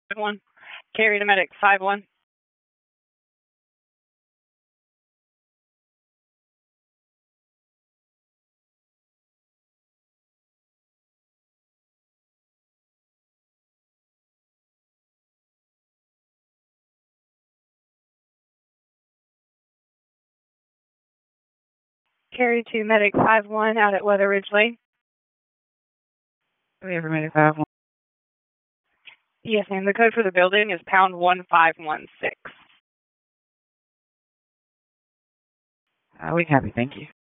1. Carry to medic 5-1. Carry to medic 5-1 out at Weather Ridge Lane. We have a medic 5-1. Yes, ma'am. The code for the building is pound 1516. We happy, thank you.